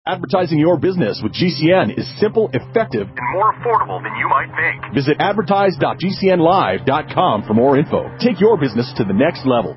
Advertising your business with GCN is simple, effective, and more affordable than you might think. Visit advertise.gcnlive.com for more info. Take your business to the next level.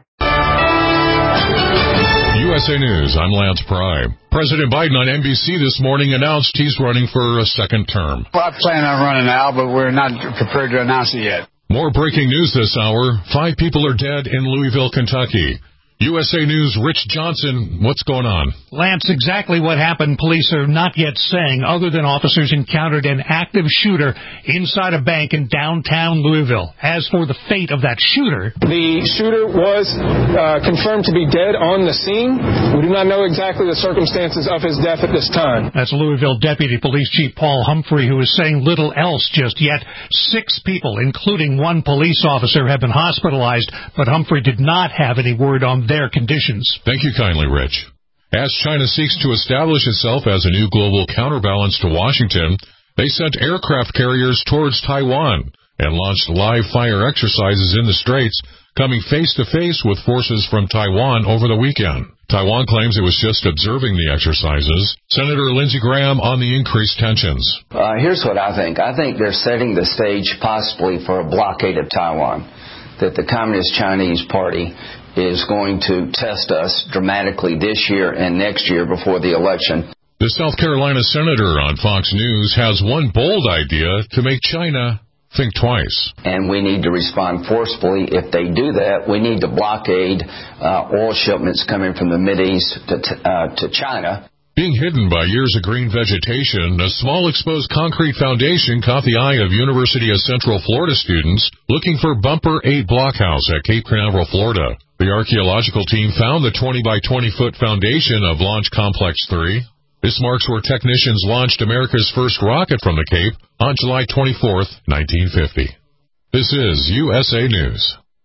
USA News, I'm Lance Pry. President Biden on NBC this morning announced he's running for a second term. Well, I plan on running now, but we're not prepared to announce it yet. More breaking news this hour. 5 people are dead in Louisville, Kentucky. USA News' Rich Johnson, what's going on? Lance, exactly what happened, police are not yet saying, other than officers encountered an active shooter inside a bank in downtown Louisville. As for the fate of that shooter... The shooter was confirmed to be dead on the scene. We do not know exactly the circumstances of his death at this time. That's Louisville Deputy Police Chief Paul Humphrey, who is saying little else just yet. 6 people, including 1 police officer, have been hospitalized, but Humphrey did not have any word on their conditions. Thank you kindly, Rich. As China seeks to establish itself as a new global counterbalance to Washington, they sent aircraft carriers towards Taiwan and launched live fire exercises in the Straits, coming face-to-face with forces from Taiwan over the weekend. Taiwan claims it was just observing the exercises. Senator Lindsey Graham on the increased tensions. Here's what I think. I think they're setting the stage possibly for a blockade of Taiwan, that the Communist Chinese Party is going to test us dramatically this year and next year before the election. The South Carolina senator on Fox News has one bold idea to make China think twice. And we need to respond forcefully. If they do that, we need to blockade oil shipments coming from the Mideast to China. Being hidden by years of green vegetation, a small exposed concrete foundation caught the eye of University of Central Florida students looking for Bumper 8 Blockhouse at Cape Canaveral, Florida. The archaeological team found the 20 by 20 foot foundation of Launch Complex 3. This marks where technicians launched America's first rocket from the Cape on July 24th, 1950. This is USA News.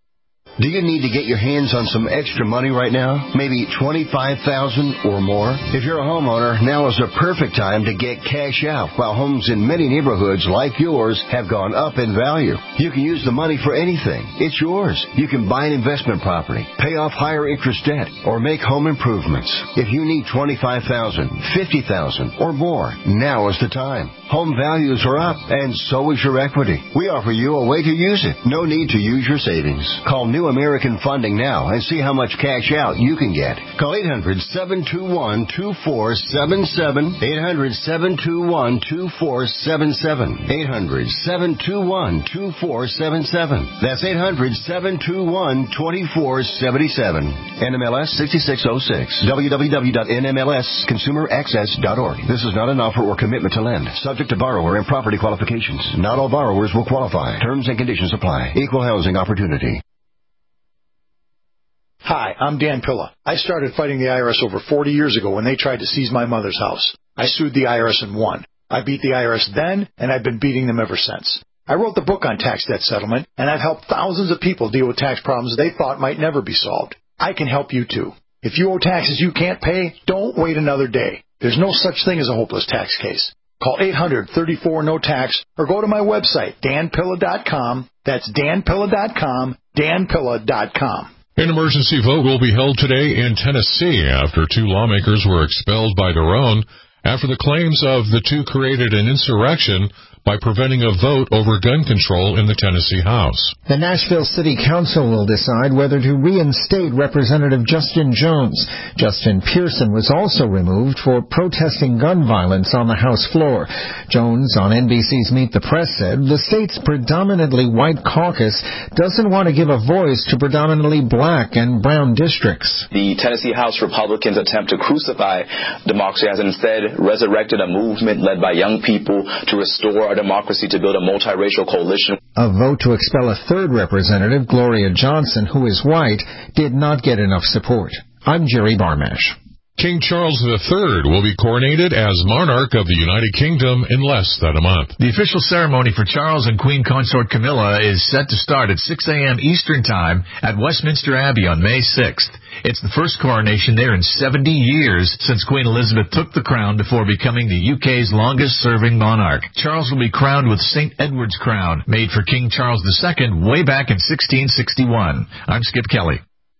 Do you need to get your hands on some extra money right now? Maybe $25,000 or more? If you're a homeowner, now is the perfect time to get cash out while homes in many neighborhoods like yours have gone up in value. You can use the money for anything. It's yours. You can buy an investment property, pay off higher interest debt, or make home improvements. If you need $25,000, $50,000 or more, now is the time. Home values are up, and so is your equity. We offer you a way to use it. No need to use your savings. Call New American Funding now and see how much cash out you can get. Call 800-721-2477. 800-721-2477. 800-721-2477. That's 800-721-2477. NMLS 6606. www.nmlsconsumeraccess.org. This is not an offer or commitment to lend. Subject to borrower and property qualifications. Not all borrowers will qualify. Terms and conditions apply. Equal housing opportunity. Hi, I'm Dan Pilla. I started fighting the IRS over 40 years ago when they tried to seize my mother's house. I sued the IRS and won. I beat the IRS then, and I've been beating them ever since. I wrote the book on tax debt settlement, and I've helped thousands of people deal with tax problems they thought might never be solved. I can help you too. If you owe taxes you can't pay, don't wait another day. There's no such thing as a hopeless tax case. Call 800-34-NO-TAX or go to my website, danpilla.com. That's danpilla.com, danpilla.com. An emergency vote will be held today in Tennessee after 2 lawmakers were expelled by their own after the claims of the 2 created an insurrection by preventing a vote over gun control in the Tennessee House. The Nashville City Council will decide whether to reinstate Representative Justin Jones. Justin Pearson was also removed for protesting gun violence on the House floor. Jones, on NBC's Meet the Press, said the state's predominantly white caucus doesn't want to give a voice to predominantly black and brown districts. The Tennessee House Republicans' attempt to crucify democracy has instead resurrected a movement led by young people to restore our democracy, to build a multiracial coalition. A vote to expel a 3rd representative, Gloria Johnson, who is white, did not get enough support. I'm Jerry Barmash. King Charles III will be coronated as monarch of the United Kingdom in less than a month. The official ceremony for Charles and Queen Consort Camilla is set to start at 6 a.m. Eastern Time at Westminster Abbey on May 6th. It's the first coronation there in 70 years since Queen Elizabeth took the crown before becoming the UK's longest-serving monarch. Charles will be crowned with St. Edward's crown, made for King Charles II way back in 1661. I'm Skip Kelly.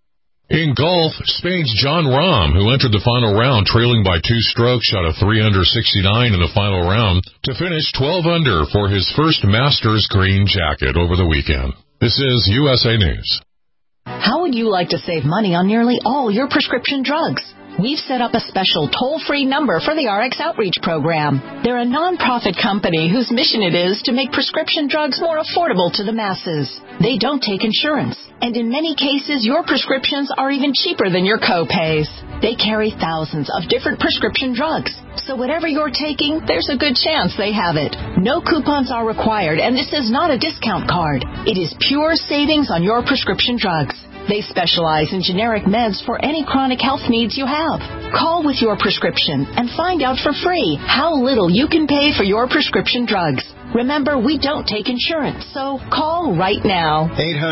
In golf, Spain's Jon Rahm, who entered the final round trailing by 2 strokes, shot a 369 in the final round to finish 12 under for his first Masters green jacket over the weekend. This is USA News. How would you like to save money on nearly all your prescription drugs? We've set up a special toll-free number for the RX Outreach Program. They're a non-profit company whose mission it is to make prescription drugs more affordable to the masses. They don't take insurance, and in many cases, your prescriptions are even cheaper than your co-pays. They carry thousands of different prescription drugs, so whatever you're taking, there's a good chance they have it. No coupons are required, and this is not a discount card. It is pure savings on your prescription drugs. They specialize in generic meds for any chronic health needs you have. Call with your prescription and find out for free how little you can pay for your prescription drugs. Remember, we don't take insurance, so call right now.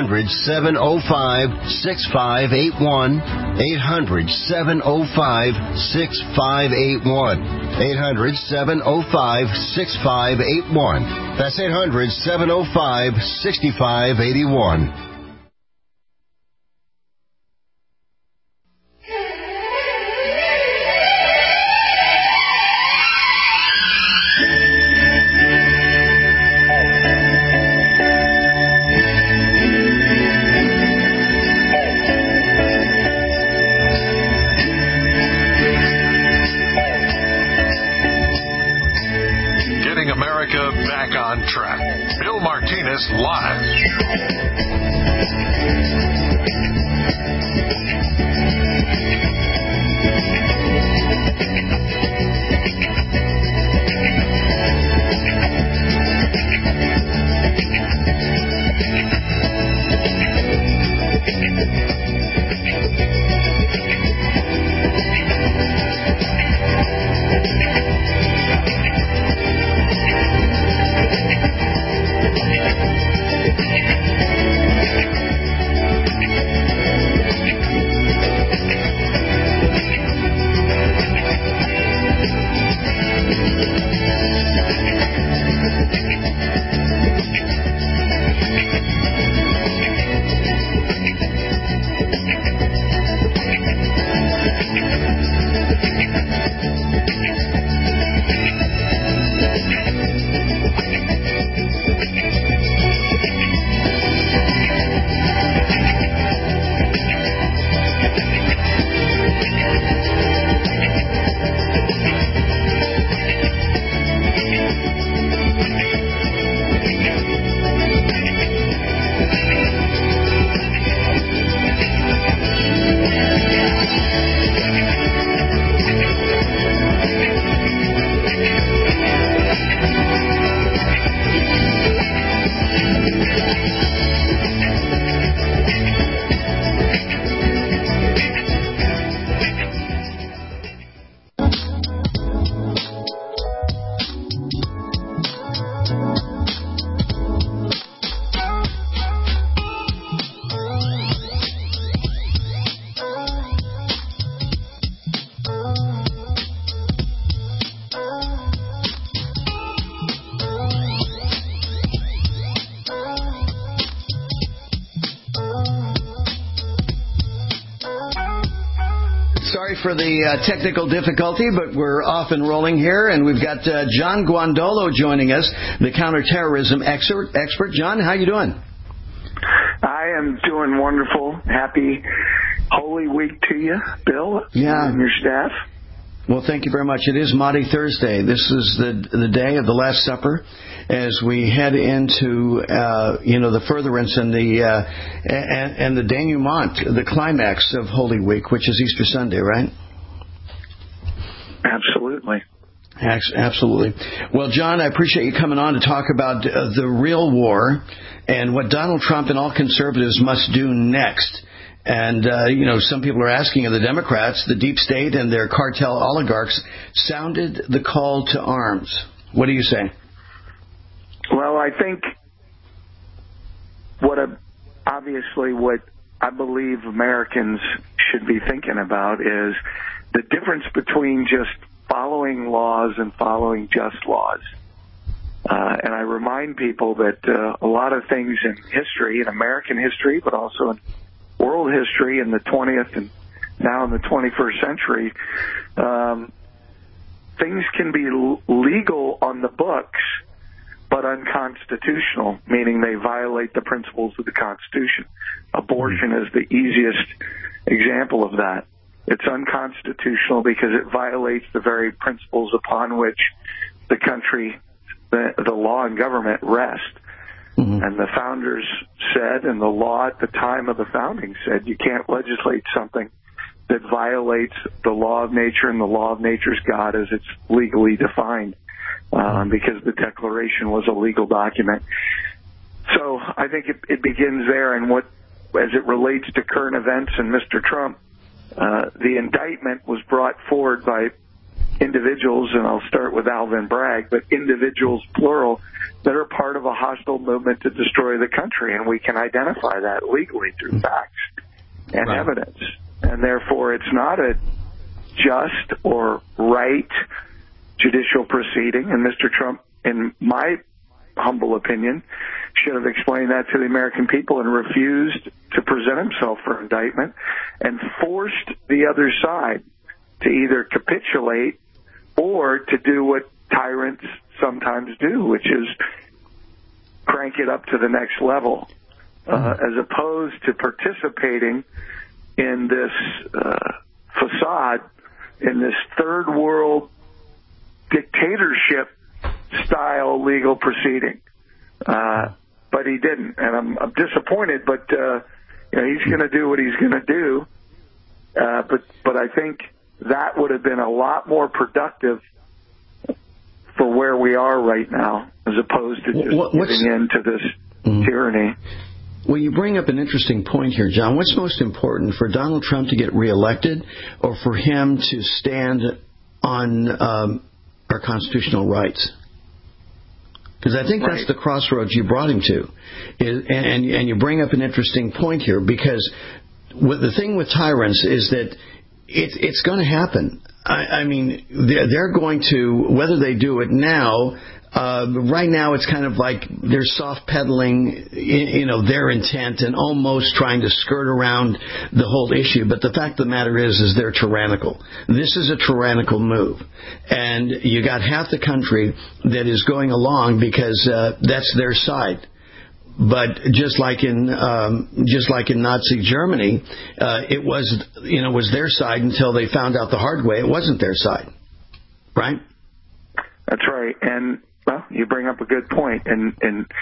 800-705-6581. 800-705-6581. 800-705-6581. That's 800-705-6581. Back on track. Bill Martinez live. For the technical difficulty, but we're off and rolling here, and we've got John Guandolo joining us, the counterterrorism expert. John, how you doing? I am doing wonderful. Happy Holy Week to you, Bill, and your staff. Well, thank you very much. It is Maundy Thursday. This is the day of the Last Supper, as we head into the furtherance and the denouement, the climax of Holy Week, which is Easter Sunday, right? Absolutely. Absolutely. Well, John, I appreciate you coming on to talk about the real war and what Donald Trump and all conservatives must do next. And, some people are asking, of the Democrats, the deep state and their cartel oligarchs sounded the call to arms. What do you say? Well, I think what I believe Americans should be thinking about is the difference between just following laws and following just laws. And I remind people that a lot of things in history, in American history, but also in world world history in the 20th and now in the 21st century, things can be legal on the books, but unconstitutional, meaning they violate the principles of the Constitution. Abortion is the easiest example of that. It's unconstitutional because it violates the very principles upon which the country, the law and government rest. And the founders said, and the law at the time of the founding said, you can't legislate something that violates the law of nature and the law of nature's God as it's legally defined, because the Declaration was a legal document. So I think it begins there, and as it relates to current events and Mr. Trump, the indictment was brought forward by individuals, and I'll start with Alvin Bragg, but individuals, plural, that are part of a hostile movement to destroy the country, and we can identify that legally through facts and evidence. And therefore, it's not a just or right judicial proceeding, and Mr. Trump, in my humble opinion, should have explained that to the American people and refused to present himself for indictment and forced the other side to either capitulate or to do what tyrants sometimes do, which is crank it up to the next level, as opposed to participating in this facade, in this third world dictatorship style legal proceeding. But he didn't, and I'm disappointed, but he's going to do what he's going to do. But I think that would have been a lot more productive for where we are right now, as opposed to just giving in to this tyranny. Well, you bring up an interesting point here, John. What's most important, for Donald Trump to get reelected or for him to stand on our constitutional rights? Because I think that's the crossroads you brought him to. And you bring up an interesting point here, because the thing with tyrants is that it's going to happen. I mean, they're going to, whether they do it now, right now it's kind of like they're soft pedaling, their intent and almost trying to skirt around the whole issue. But the fact of the matter is they're tyrannical. This is a tyrannical move. And you got half the country that is going along because that's their side. But just like in Nazi Germany, it was their side until they found out the hard way it wasn't their side, right? That's right, and you bring up a good point. And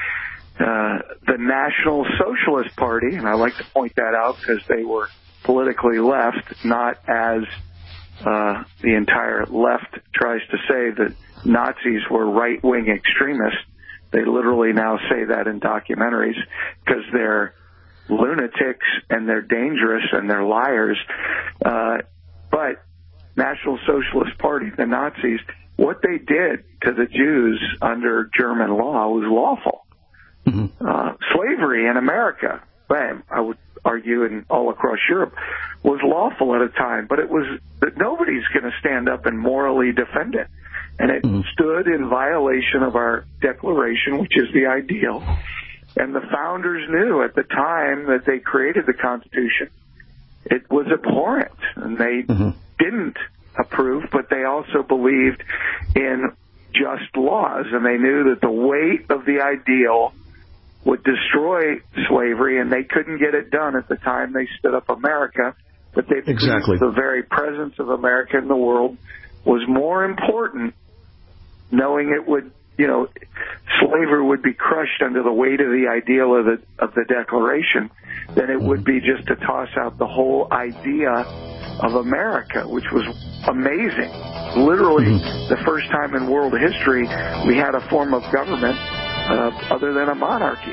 the National Socialist Party, and I like to point that out because they were politically left, not as the entire left tries to say that Nazis were right-wing extremists. They literally now say that in documentaries because they're lunatics and they're dangerous and they're liars. But National Socialist Party, the Nazis, what they did to the Jews under German law was lawful. Slavery in America, I would argue, and all across Europe, was lawful at a time, but it was that nobody's going to stand up and morally defend it. And it stood in violation of our Declaration, which is the ideal. And the founders knew at the time that they created the Constitution, it was abhorrent. And they didn't approve, but they also believed in just laws. And they knew that the weight of the ideal would destroy slavery, and they couldn't get it done at the time they stood up America. But they believed the very presence of America in the world was more important, knowing it would, slavery would be crushed under the weight of the ideal of the Declaration, than it would be just to toss out the whole idea of America, which was amazing. Literally, the first time in world history we had a form of government other than a monarchy.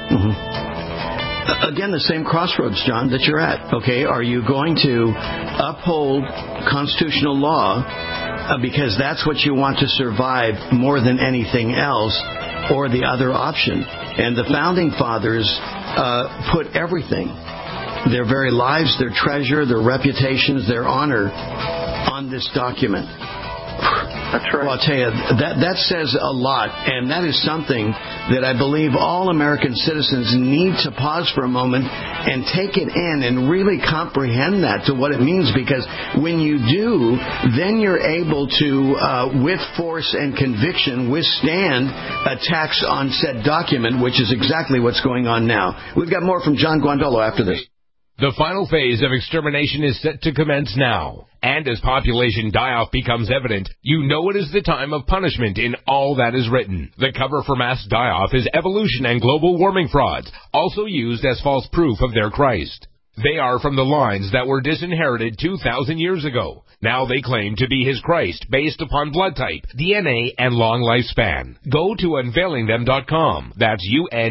Again, the same crossroads, John, that you're at. Okay, are you going to uphold constitutional law because that's what you want to survive more than anything else, or the other option? And the Founding Fathers put everything, their very lives, their treasure, their reputations, their honor, on this document. That's right. Well, I'll tell you, that says a lot, and that is something that I believe all American citizens need to pause for a moment and take it in and really comprehend that to what it means, because when you do, then you're able to, with force and conviction, withstand attacks on said document, which is exactly what's going on now. We've got more from John Guandolo after this. The final phase of extermination is set to commence now. And as population die-off becomes evident, you know it is the time of punishment in all that is written. The cover for mass die-off is evolution and global warming frauds, also used as false proof of their Christ. They are from the lines that were disinherited 2,000 years ago. Now they claim to be his Christ based upon blood type, DNA, and long lifespan. Go to unveilingthem.com. That's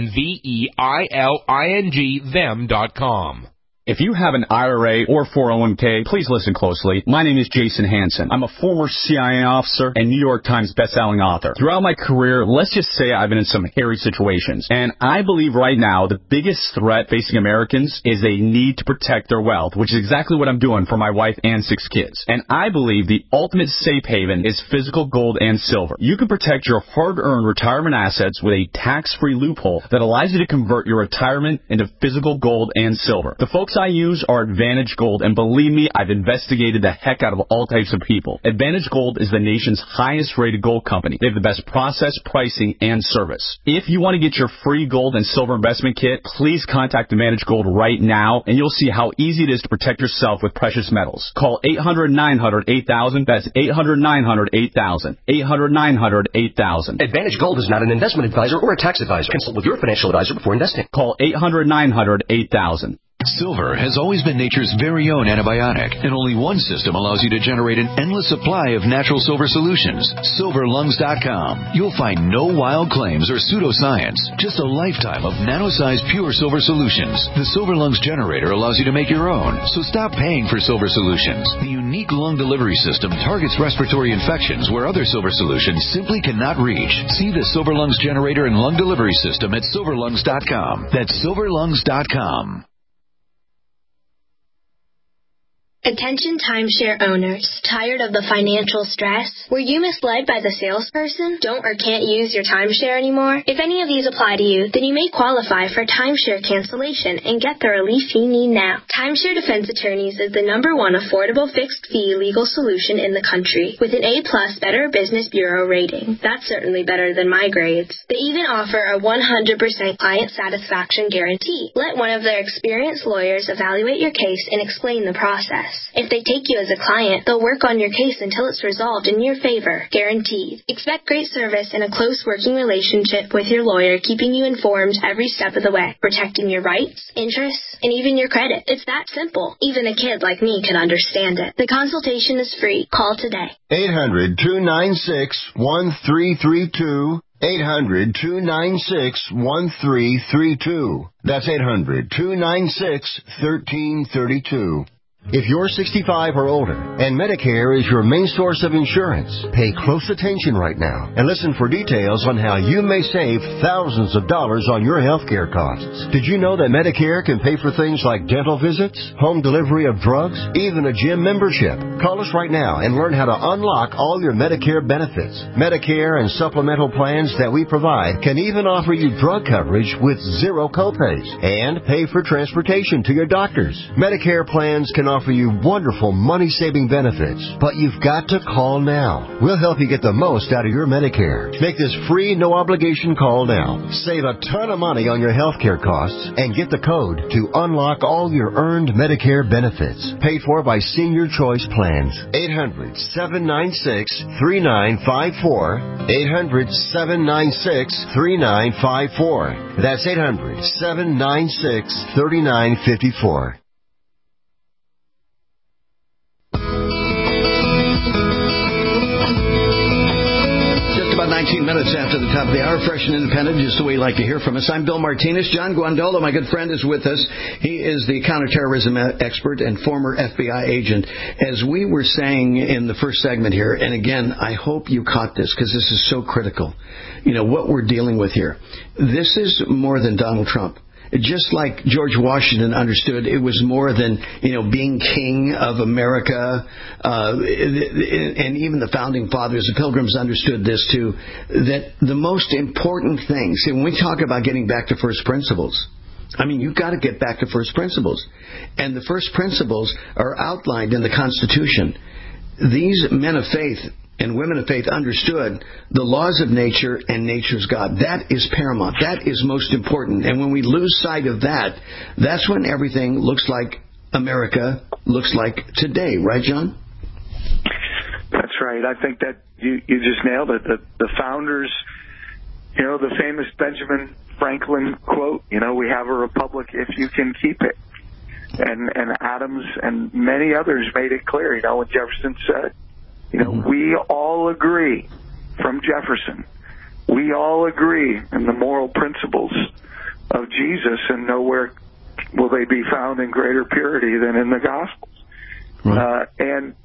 UNVEILING them.com. If you have an IRA or 401k, please listen closely. My name is Jason Hansen. I'm a former CIA officer and New York Times bestselling author. Throughout my career, let's just say I've been in some hairy situations. And I believe right now the biggest threat facing Americans is a need to protect their wealth, which is exactly what I'm doing for my wife and 6 kids. And I believe the ultimate safe haven is physical gold and silver. You can protect your hard-earned retirement assets with a tax-free loophole that allows you to convert your retirement into physical gold and silver. The folks I use are Advantage Gold, and believe me, I've investigated the heck out of all types of people. Advantage Gold is the nation's highest-rated gold company. They have the best process, pricing, and service. If you want to get your free gold and silver investment kit, please contact Advantage Gold right now, and you'll see how easy it is to protect yourself with precious metals. Call 800-900-8000. That's 800-900-8000. 800-900-8000. Advantage Gold is not an investment advisor or a tax advisor. Consult with your financial advisor before investing. Call 800-900-8000. Silver has always been nature's very own antibiotic, and only one system allows you to generate an endless supply of natural silver solutions. SilverLungs.com. You'll find no wild claims or pseudoscience, just a lifetime of nano-sized pure silver solutions. The Silver Lungs generator allows you to make your own, so stop paying for silver solutions. The unique lung delivery system targets respiratory infections where other silver solutions simply cannot reach. See the Silver Lungs generator and lung delivery system at SilverLungs.com. That's SilverLungs.com. Attention timeshare owners. Tired of the financial stress? Were you misled by the salesperson? Don't or can't use your timeshare anymore? If any of these apply to you, then you may qualify for timeshare cancellation and get the relief you need now. Timeshare Defense Attorneys is the #1 affordable fixed-fee legal solution in the country, with an A+ Better Business Bureau rating. That's certainly better than my grades. They even offer a 100% client satisfaction guarantee. Let one of their experienced lawyers evaluate your case and explain the process. If they take you as a client, they'll work on your case until it's resolved in your favor, guaranteed. Expect great service and a close working relationship with your lawyer, keeping you informed every step of the way, protecting your rights, interests, and even your credit. It's that simple. Even a kid like me can understand it. The consultation is free. Call today. 800-296-1332. 800-296-1332. That's 800-296-1332. If you're 65 or older and Medicare is your main source of insurance, pay close attention right now and listen for details on how you may save thousands of dollars on your health care costs. Did you know that Medicare can pay for things like dental visits, home delivery of drugs, even a gym membership? Call us right now and learn how to unlock all your Medicare benefits. Medicare and supplemental plans that we provide can even offer you drug coverage with zero copays and pay for transportation to your doctors. Medicare plans can offer you wonderful money-saving benefits, but you've got to call now. We'll help you get the most out of your Medicare. Make this free, no-obligation call now. Save a ton of money on your health care costs and get the code to unlock all your earned Medicare benefits. Paid for by Senior Choice Plans. 800-796-3954. 800-796-3954. That's 800-796-3954. About 19 minutes after the top of the hour, fresh and independent, just the way you like to hear from us. I'm Bill Martinez. John Guandolo, my good friend, is with us. He is the counterterrorism expert and former FBI agent. As we were saying in the first segment here, and again, I hope you caught this because this is so critical. You know, what we're dealing with here. This is more than Donald Trump. just like George Washington understood, it was more than, being king of America. And even the founding fathers, the Pilgrims, understood this too, that the most important thing, see, when we talk about getting back to first principles, you've got to get back to first principles. And the first principles are outlined in the Constitution. These men of faith and women of faith understood the laws of nature and nature's God. That is paramount. That is most important. And when we lose sight of that, that's when everything looks like America looks like today. Right, John? That's right. I think that you just nailed it. The founders, the famous Benjamin Franklin quote, we have a republic if you can keep it. And Adams and many others made it clear, when Jefferson said, we all agree, from Jefferson, we all agree in the moral principles of Jesus, and nowhere will they be found in greater purity than in the Gospels. Right. And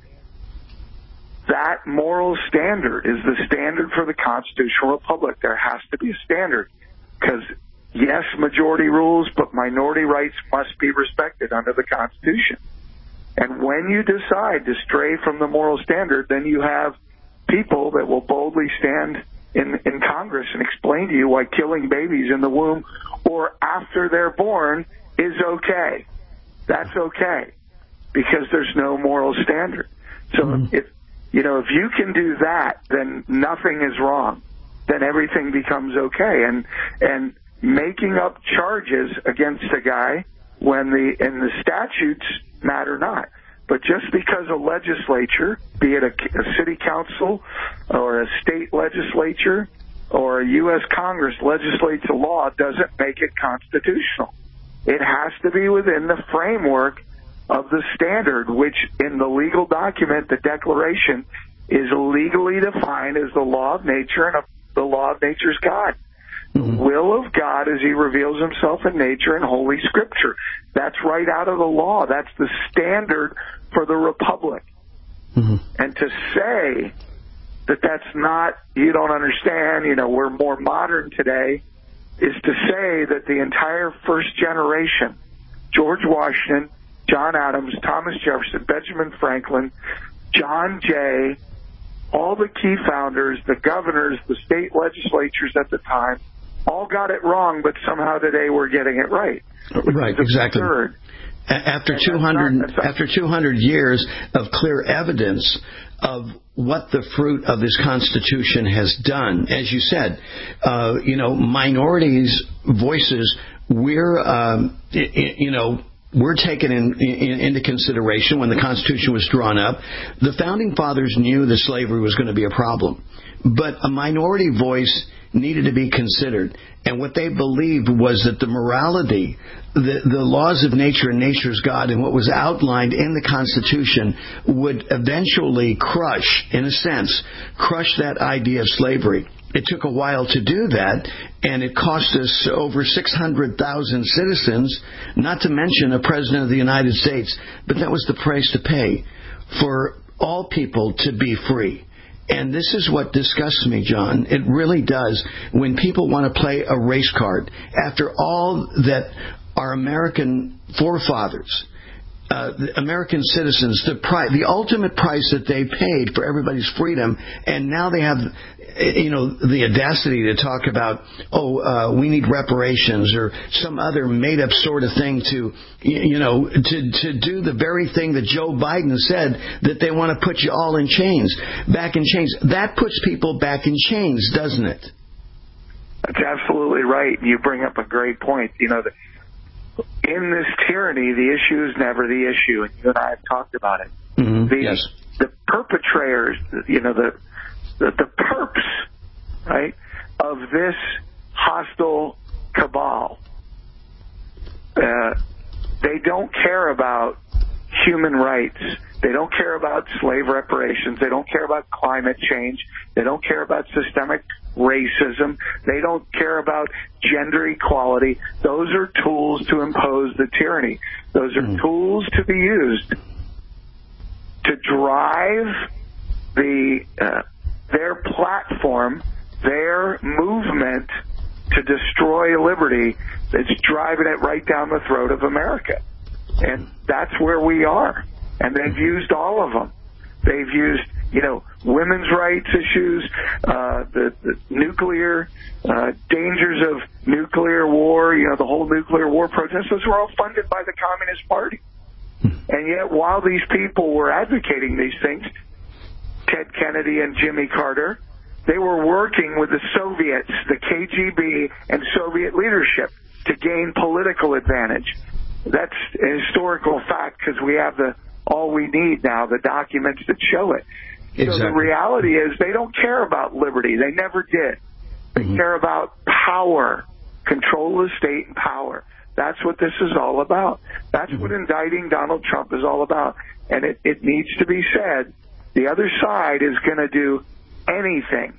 that moral standard is the standard for the constitutional republic. There has to be a standard, because yes, majority rules, but minority rights must be respected under the Constitution. And when you decide to stray from the moral standard, then you have people that will boldly stand in Congress and explain to you why killing babies in the womb or after they're born is okay. That's okay, because there's no moral standard. So if you can do that, then nothing is wrong. Then everything becomes okay. And making up charges against a guy when the statutes matter not. But just because a legislature, be it a city council or a state legislature or a U.S. Congress legislates a law, doesn't make it constitutional. It has to be within the framework of the standard, which in the legal document, the Declaration, is legally defined as the law of nature and the law of nature's God. The will of God as he reveals himself in nature and Holy Scripture. That's right out of the law. That's the standard for the republic. And to say that that's not, you don't understand, we're more modern today, is to say that the entire first generation, George Washington, John Adams, Thomas Jefferson, Benjamin Franklin, John Jay, all the key founders, the governors, the state legislatures at the time, all got it wrong, but somehow today we're getting it right. Right, exactly. Absurd. After 200 years of clear evidence of what the fruit of this Constitution has done, as you said, minorities' voices, we're taken into consideration when the Constitution was drawn up. The Founding Fathers knew that slavery was going to be a problem, but a minority voice needed to be considered. And what they believed was that the morality, the laws of nature and nature's God, and what was outlined in the Constitution would eventually crush that idea of slavery. It took a while to do that, and it cost us over 600,000 citizens, not to mention a president of the United States. But that was the price to pay for all people to be free. And this is what disgusts me, John. It really does. When people want to play a race card, after all that our American forefathers, the American citizens, the ultimate price that they paid for everybody's freedom, and now they have, the audacity to talk about, we need reparations or some other made-up sort of thing to do the very thing that Joe Biden said, that they want to put you all in chains, back in chains. That puts people back in chains, doesn't it? That's absolutely right. You bring up a great point. In this tyranny, the issue is never the issue, and you and I have talked about it. Yes. The perpetrators, the perps, right, of this hostile cabal, they don't care about human rights. They don't care about slave reparations. They don't care about climate change. They don't care about systemic racism. They don't care about gender equality. Those are tools to impose the tyranny. Those are tools to be used to drive their platform, their movement to destroy liberty that's driving it right down the throat of America. And that's where we are. And they've used all of them. They've used, women's rights issues, the nuclear, dangers of nuclear war, the whole nuclear war protests. Those were all funded by the Communist Party. And yet, while these people were advocating these things, Ted Kennedy and Jimmy Carter, they were working with the Soviets, the KGB, and Soviet leadership to gain political advantage. That's a historical fact because we have all we need now, the documents that show it. Exactly. So the reality is they don't care about liberty. They never did. They care about power, control of the state and power. That's what this is all about. That's what indicting Donald Trump is all about. And it needs to be said, the other side is going to do anything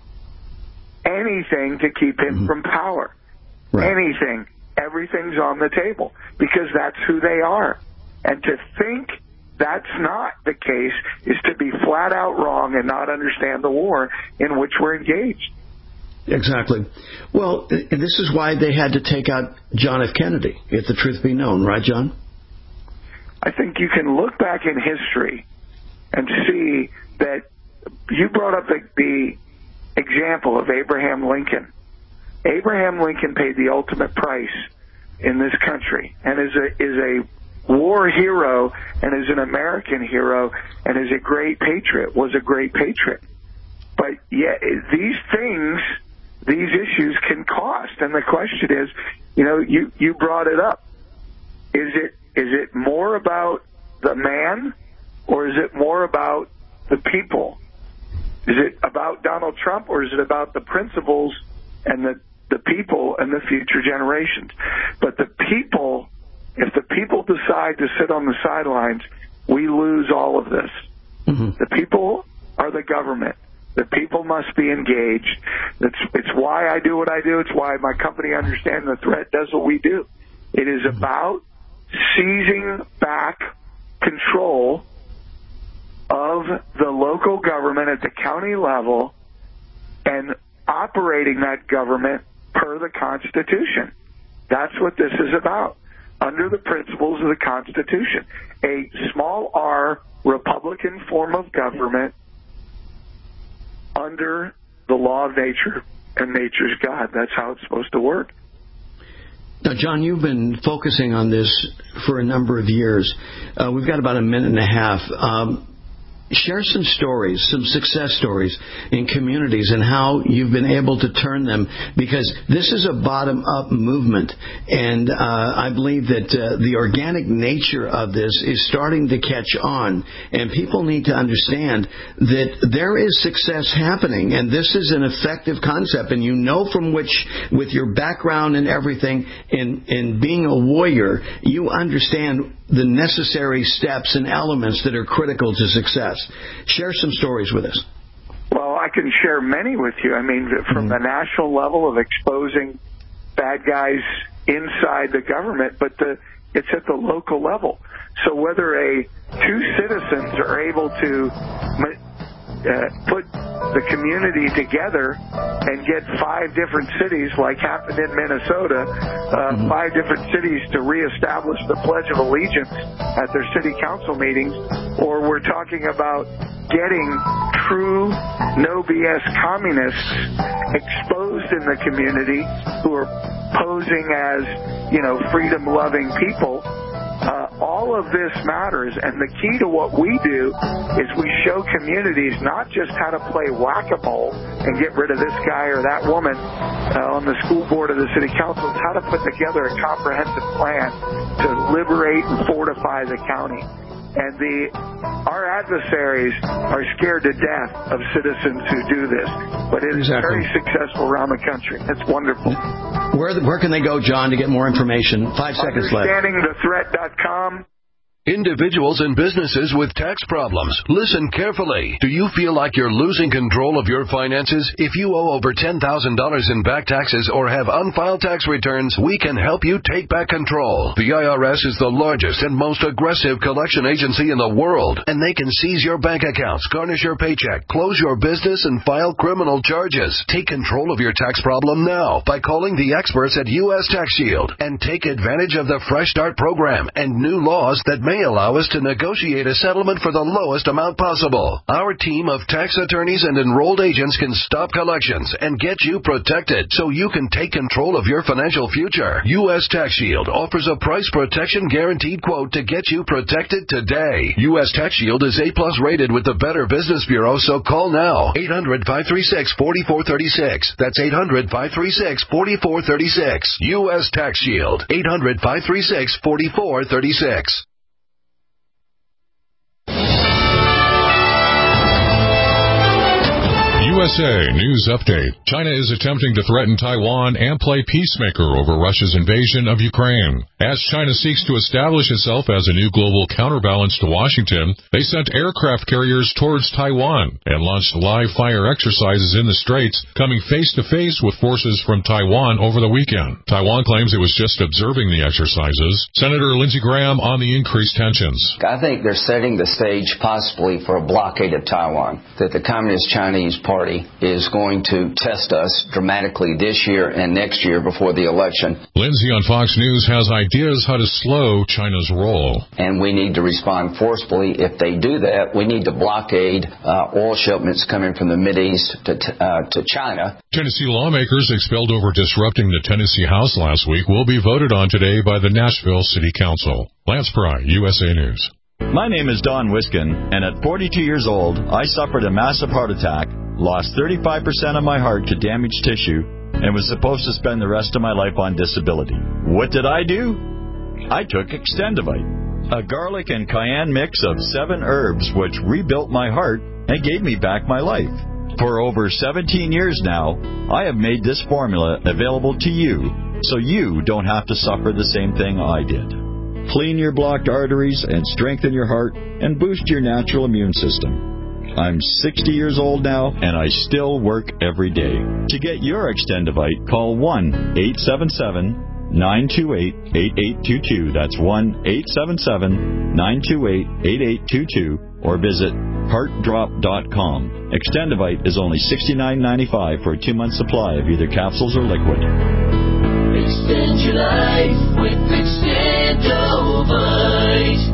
to keep him from power. Right. Anything. Everything's on the table because that's who they are. And to think that's not the case is to be flat out wrong and not understand the war in which we're engaged. Exactly. Well, this is why they had to take out John F. Kennedy, if the truth be known. Right, John? I think you can look back in history and see that you brought up the example of Abraham Lincoln. Abraham Lincoln paid the ultimate price in this country and is a war hero and is an American hero and is a great patriot, was a great patriot. But yet these issues can cost. And the question is, you brought it up. Is it more about the man or is it more about the people? Is it about Donald Trump or is it about the principles and the people and the future generations? But the people, if the people decide to sit on the sidelines, we lose all of this. The people are the government. The people must be engaged. It's why I do what I do. It's why my company understands the threat, does what we do. It is about seizing back control of the local government at the county level and operating that government per the Constitution. That's what this is about, under the principles of the Constitution. A small r Republican form of government under the law of nature and nature's God. That's how it's supposed to work. Now, John, you've been focusing on this for a number of years. We've got about a minute and a half. Share some stories, some success stories in communities and how you've been able to turn them, because this is a bottom-up movement. And I believe that the organic nature of this is starting to catch on. And people need to understand that there is success happening. And this is an effective concept. And from with your background and everything, in being a warrior, you understand the necessary steps and elements that are critical to success. Share some stories with us. Well, I can share many with you. I mean, from the national level of exposing bad guys inside the government, but it's at the local level. So whether two citizens are able to put the community together and get 5 different cities, like happened in Minnesota, 5 different cities to reestablish the Pledge of Allegiance at their city council meetings, or we're talking about getting true no BS communists exposed in the community who are posing as, freedom-loving people. All of this matters, and the key to what we do is we show communities not just how to play whack-a-mole and get rid of this guy or that woman on the school board or the city council. It's how to put together a comprehensive plan to liberate and fortify the county. And our adversaries are scared to death of citizens who do this. But it is very successful around the country. It's wonderful. Where can they go, John, to get more information? 5 seconds left. UnderstandingTheThreat.com. Individuals and businesses with tax problems, listen carefully. Do you feel like you're losing control of your finances? If you owe over $10,000 in back taxes or have unfiled tax returns, we can help you take back control. The IRS is the largest and most aggressive collection agency in the world, and they can seize your bank accounts, garnish your paycheck, close your business, and file criminal charges. Take control of your tax problem now by calling the experts at U.S. Tax Shield and take advantage of the Fresh Start program and new laws that may allow us to negotiate a settlement for the lowest amount possible. Our team of tax attorneys and enrolled agents can stop collections and get you protected so you can take control of your financial future. U.S. Tax Shield offers a price protection guaranteed quote to get you protected today. U.S. Tax Shield is A+ rated with the Better Business Bureau, so call now. 800-536-4436. That's 800-536-4436. U.S. Tax Shield. 800-536-4436. USA News Update. China is attempting to threaten Taiwan and play peacemaker over Russia's invasion of Ukraine. As China seeks to establish itself as a new global counterbalance to Washington, they sent aircraft carriers towards Taiwan and launched live fire exercises in the Straits, coming face-to-face with forces from Taiwan over the weekend. Taiwan claims it was just observing the exercises. Senator Lindsey Graham on the increased tensions. I think they're setting the stage possibly for a blockade of Taiwan, that the Communist Chinese Party is going to test us dramatically this year and next year before the election. Lindsay on Fox News has ideas how to slow China's roll. And we need to respond forcefully. If they do that, we need to blockade oil shipments coming from the Mideast to China. Tennessee lawmakers expelled over disrupting the Tennessee House last week will be voted on today by the Nashville City Council. Lance Pry, USA News. My name is Don Wiskin, and at 42 years old, I suffered a massive heart attack, lost 35% of my heart to damaged tissue, and was supposed to spend the rest of my life on disability. What did I do? I took Extendivite, a garlic and cayenne mix of 7 herbs which rebuilt my heart and gave me back my life. For over 17 years now, I have made this formula available to you, so you don't have to suffer the same thing I did. Clean your blocked arteries and strengthen your heart and boost your natural immune system. I'm 60 years old now, and I still work every day. To get your Extendivite, call 1-877-928-8822. That's 1-877-928-8822. Or visit heartdrop.com. Extendivite is only $69.95 for a 2-month supply of either capsules or liquid. Extend your life with Extendivite.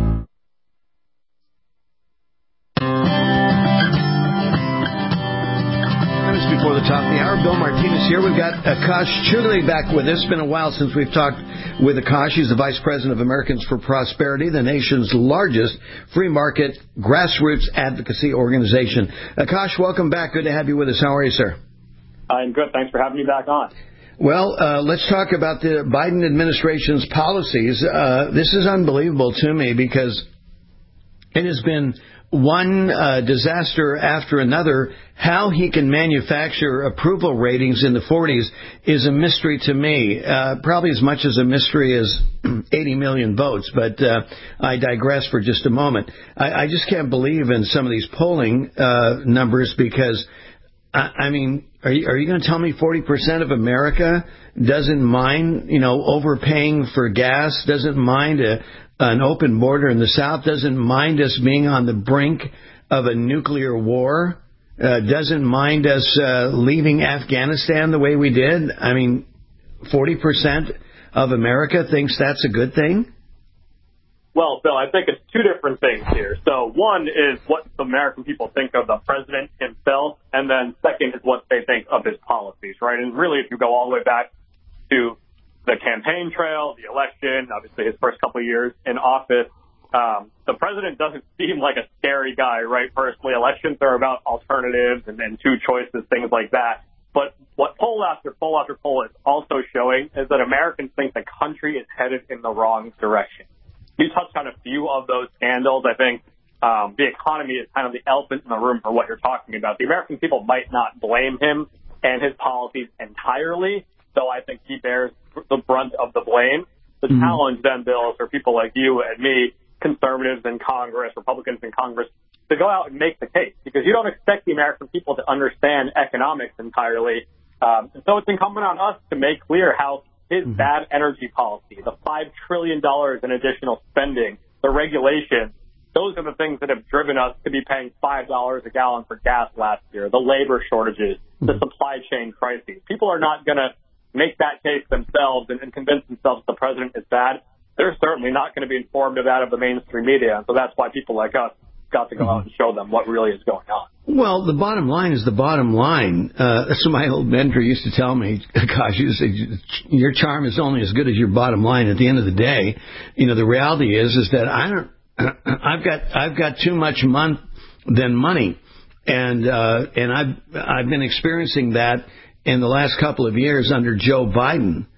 Before the top of the hour, Bill Martinez here. We've got Akash Choudhury back with us. It's been a while since we've talked with Akash. He's the Vice President of Americans for Prosperity, the nation's largest free market grassroots advocacy organization. Akash, welcome back. Good to have you with us. How are you, sir? I'm good. Thanks for having me back on. Well, let's talk about the Biden administration's policies. This is unbelievable to me because it has been one disaster after another. How he can manufacture approval ratings in the 40s is a mystery to me, probably as much as a mystery as 80 million votes, but I digress for just a moment. I just can't believe in some of these polling numbers because, I mean, are you going to tell me 40% of America doesn't mind, overpaying for gas, doesn't mind an open border in the South, doesn't mind us being on the brink of a nuclear war, doesn't mind us leaving Afghanistan the way we did? I mean, 40% of America thinks that's a good thing? Well, Bill, I think it's two different things here. So one is what the American people think of the president himself, and then second is what they think of his policies, right? And really, if you go all the way back to the campaign trail, the election, obviously his first couple of years in office, the president doesn't seem like a scary guy, right? Personally, elections are about alternatives and two choices, things like that. But what poll after poll after poll is also showing is that Americans think the country is headed in the wrong direction. You touched on a few of those scandals. I think the economy is kind of the elephant in the room for what you're talking about. The American people might not blame him and his policies entirely, so I think he bears the brunt of the blame. The challenge then, Bill, is for people like you and me conservatives in Congress, Republicans in Congress, to go out and make the case, because you don't expect the American people to understand economics entirely. And so it's incumbent on us to make clear how his bad energy policy, the $5 trillion in additional spending, the regulations, those are the things that have driven us to be paying $5 a gallon for gas last year, the labor shortages, the supply chain crises. People are not going to make that case themselves and convince themselves the president is bad. They're certainly not going to be informed of that of the mainstream media. So that's why people like us got to go out and show them what really is going on. Well, the bottom line is the bottom line. That's what my old mentor used to tell me. Gosh, he said, your charm is only as good as your bottom line. At the end of the day, the reality is that I've got too much than money, and I've been experiencing that in the last couple of years under Joe Biden.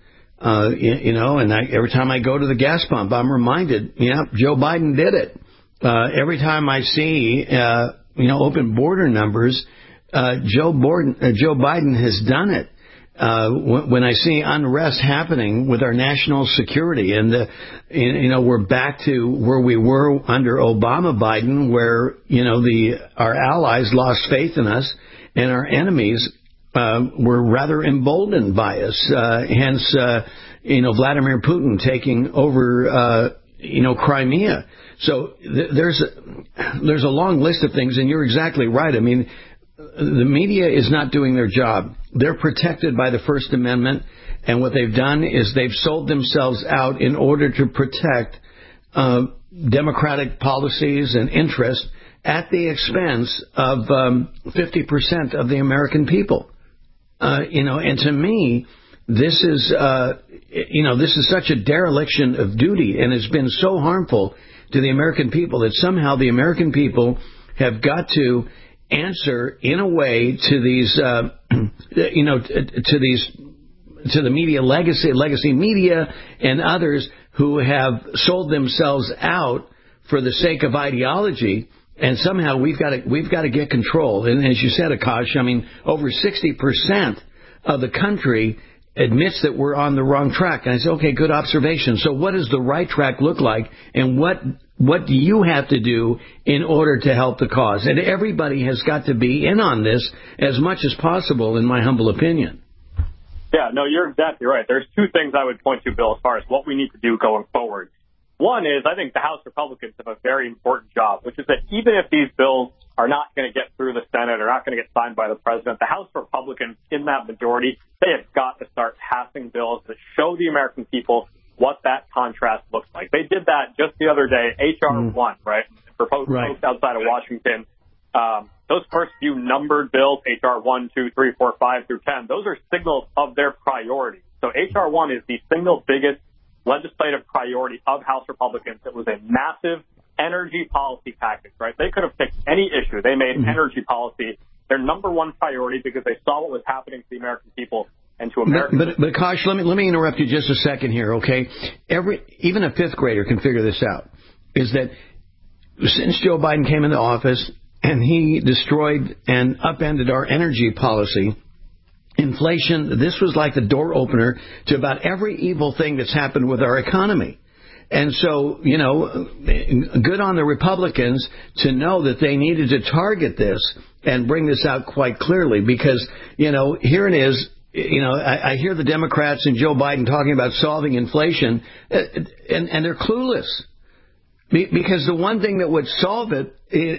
And every time I go to the gas pump, I'm reminded, Joe Biden did it. Every time I see, open border numbers, Joe Biden has done it. When I see unrest happening with our national security, and we're back to where we were under Obama Biden, where our allies lost faith in us, and our enemies were rather emboldened by us. Hence, Vladimir Putin taking over, Crimea. So there's a long list of things, and you're exactly right. I mean, the media is not doing their job. They're protected by the First Amendment, and what they've done is they've sold themselves out in order to protect democratic policies and interests at the expense of 50% of the American people. And to me, this is such a dereliction of duty, and has been so harmful to the American people that somehow the American people have got to answer in a way to these, to the media, legacy media, and others who have sold themselves out for the sake of ideology. And somehow we've got to get control. And as you said, Akash, I mean, over 60% of the country admits that we're on the wrong track. And I say, okay, good observation. So what does the right track look like, and what do you have to do in order to help the cause? And everybody has got to be in on this as much as possible, in my humble opinion. Yeah, no, you're exactly right. There's two things I would point to, Bill, as far as what we need to do going forward. One is, I think the House Republicans have a very important job, which is that even if these bills are not going to get through the Senate or not going to get signed by the president, the House Republicans in that majority, they have got to start passing bills that show the American people what that contrast looks like. They did that just the other day, H.R. 1, right, proposed outside of Washington. Those first few numbered bills, H.R. 1, 2, 3, 4, 5 through 10, those are signals of their priority. So H.R. 1 is the single biggest legislative priority of House Republicans. It was a massive energy policy package, right? They could have picked any issue. They made energy policy their number one priority because they saw what was happening to the American people and to Americans. But Akash, let me interrupt you just a second here, okay? Even a fifth grader can figure this out. Is that since Joe Biden came into office and he destroyed and upended our energy policy, inflation, this was like the door opener to about every evil thing that's happened with our economy. And so, good on the Republicans to know that they needed to target this and bring this out quite clearly, because, here it is. I hear the Democrats and Joe Biden talking about solving inflation, and they're clueless. Because the one thing that would solve it,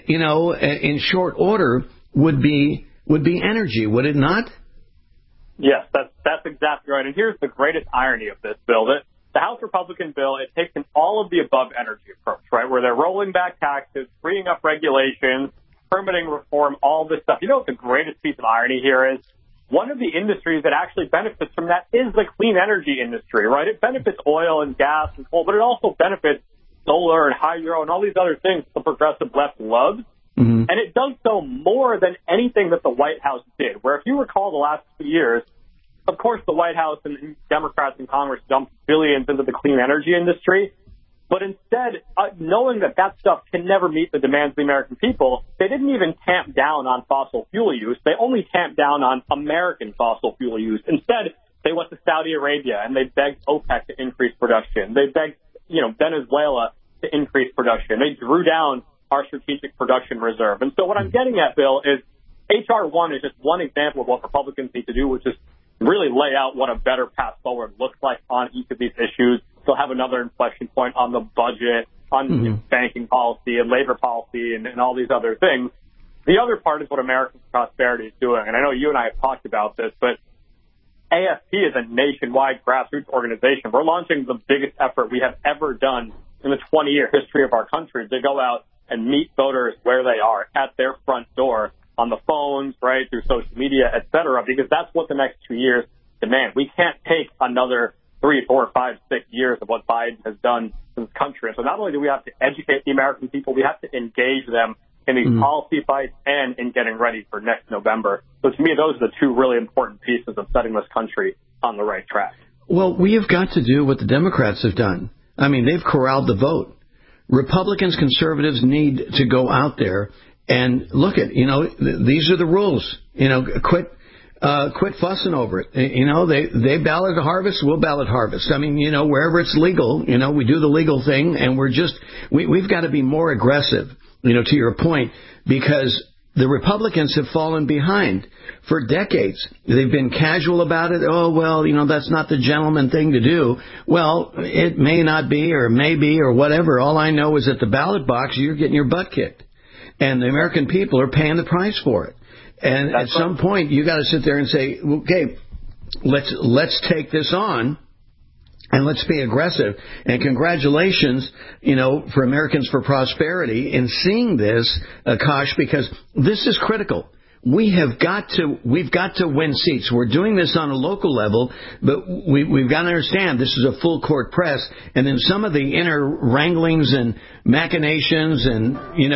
in short order would be energy, would it not? Yes, that's exactly right. And here's the greatest irony of this bill. The House Republican bill, it takes an all-of-the-above energy approach, right, where they're rolling back taxes, freeing up regulations, permitting reform, all this stuff. You know what the greatest piece of irony here is? One of the industries that actually benefits from that is the clean energy industry, right? It benefits oil and gas and coal, but it also benefits solar and hydro and all these other things the progressive left loves. Mm-hmm. And it does so more than anything that the White House did, where if you recall the last 2 years, of course, the White House and Democrats in Congress dumped billions into the clean energy industry. But instead, knowing that stuff can never meet the demands of the American people, they didn't even tamp down on fossil fuel use. They only tamped down on American fossil fuel use. Instead, they went to Saudi Arabia and they begged OPEC to increase production. They begged, Venezuela to increase production. They drew down our strategic production reserve. And so what I'm getting at, Bill, is H.R. 1 is just one example of what Republicans need to do, which is really lay out what a better path forward looks like on each of these issues. They'll have another inflection point on the budget, on banking policy and labor policy and all these other things. The other part is what American Prosperity is doing. And I know you and I have talked about this, but AFP is a nationwide grassroots organization. We're launching the biggest effort we have ever done in the 20-year history of our country to go out and meet voters where they are, at their front door, on the phones, right, through social media, et cetera, because that's what the next 2 years demand. We can't take another 3, 4, 5, 6 years of what Biden has done in this country. And so not only do we have to educate the American people, we have to engage them in these policy fights and in getting ready for next November. So to me, those are the two really important pieces of setting this country on the right track. Well, we have got to do what the Democrats have done. I mean, they've corralled the vote. Republicans, conservatives need to go out there and look at, these are the rules. Quit fussing over it. They ballot harvest, we'll ballot harvest. I mean, wherever it's legal, we do the legal thing, and we've got to be more aggressive, to your point, because the Republicans have fallen behind for decades. They've been casual about it. Oh, well, that's not the gentleman thing to do. Well, it may not be or may be or whatever. All I know is at the ballot box, you're getting your butt kicked. And the American people are paying the price for it. And at some point, you got to sit there and say, okay, let's take this on. And let's be aggressive. And congratulations, for Americans for Prosperity in seeing this, Akash, because this is critical. We've got to win seats. We're doing this on a local level, but we've got to understand this is a full court press. And then some of the inner wranglings and machinations and,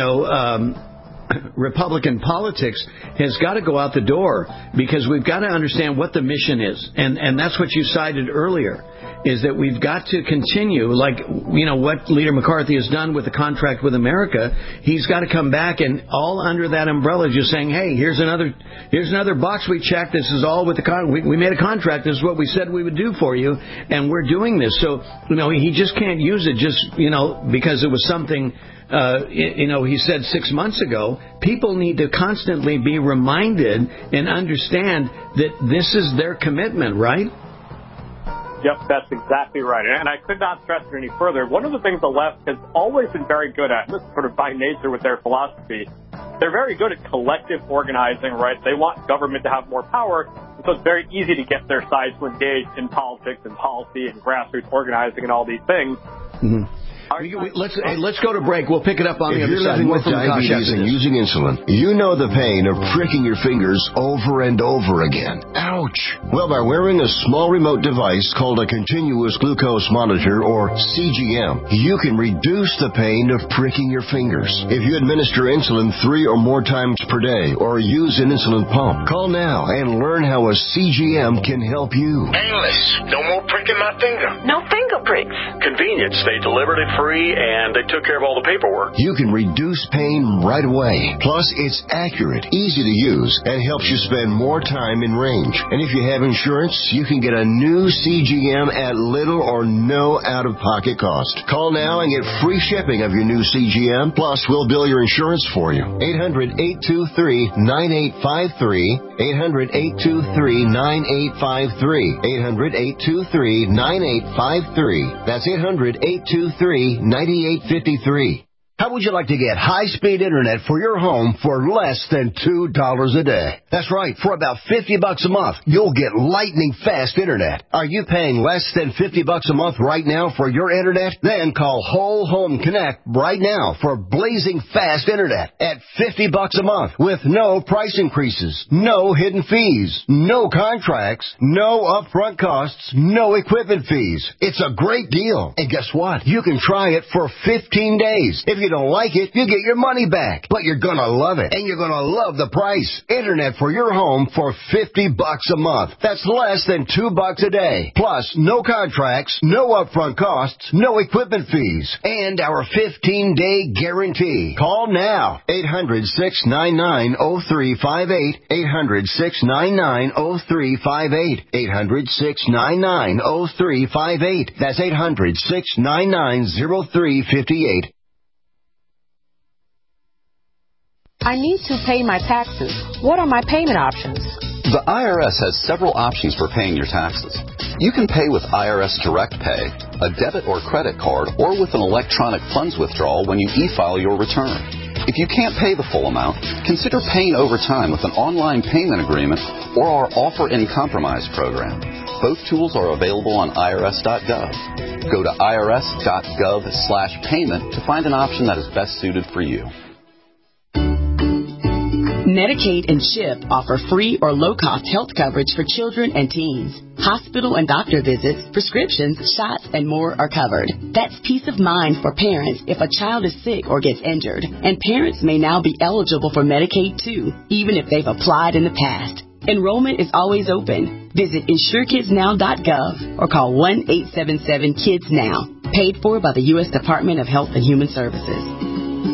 Republican politics has got to go out the door, because we've got to understand what the mission is. And that's what you cited earlier, is that we've got to continue, like, what Leader McCarthy has done with the contract with America. He's got to come back and all under that umbrella just saying, hey, here's another box we checked. This is all with we made a contract. This is what we said we would do for you, and we're doing this. So, he just can't use it just, because it was something he said 6 months ago. People need to constantly be reminded and understand that this is their commitment, right? Yep, that's exactly right. And I could not stress it any further. One of the things the left has always been very good at, and this is sort of by nature with their philosophy, they're very good at collective organizing, right? They want government to have more power, so it's very easy to get their side to engage in politics and policy and grassroots organizing and all these things. Mm-hmm. Let's go to break. We'll pick it up on the other side. If you're living with diabetes and using insulin, you know the pain of pricking your fingers over and over again. Ouch! Well, by wearing a small remote device called a continuous glucose monitor, or CGM, you can reduce the pain of pricking your fingers. If you administer insulin 3 or more times per day or use an insulin pump, call now and learn how a CGM can help you. Painless. No more pricking my finger. No finger pricks. Convenience. They delivered it free, and they took care of all the paperwork. You can reduce pain right away. Plus, it's accurate, easy to use, and helps you spend more time in range. And if you have insurance, you can get a new CGM at little or no out-of-pocket cost. Call now and get free shipping of your new CGM. Plus, we'll bill your insurance for you. 800-823-9853. 800-823-9853. 800-823-9853. That's 800-823-9853. How would you like to get high-speed internet for your home for less than $2 a day? That's right. For about $50 a month, you'll get lightning-fast internet. Are you paying less than $50 a month right now for your internet? Then call Whole Home Connect right now for blazing fast internet at $50 a month with no price increases, no hidden fees, no contracts, no upfront costs, no equipment fees. It's a great deal. And guess what? You can try it for 15 days. If you don't like it, you get your money back. But you're going to love it, and you're going to love the price. Internet for your home for $50 a month. That's less than $2 a day. Plus, no contracts, no upfront costs, no equipment fees, and our 15-day guarantee. Call now. 800-699-0358. 800-699-0358. 800-699-0358. That's 800-699-0358. I need to pay my taxes. What are my payment options? The IRS has several options for paying your taxes. You can pay with IRS Direct Pay, a debit or credit card, or with an electronic funds withdrawal when you e-file your return. If you can't pay the full amount, consider paying over time with an online payment agreement or our Offer Any Compromise program. Both tools are available on irs.gov. Go to irs.gov/payment to find an option that is best suited for you. Medicaid and CHIP offer free or low-cost health coverage for children and teens. Hospital and doctor visits, prescriptions, shots, and more are covered. That's peace of mind for parents if a child is sick or gets injured. And parents may now be eligible for Medicaid, too, even if they've applied in the past. Enrollment is always open. Visit InsureKidsNow.gov or call 1-877-KIDS-NOW. Paid for by the U.S. Department of Health and Human Services.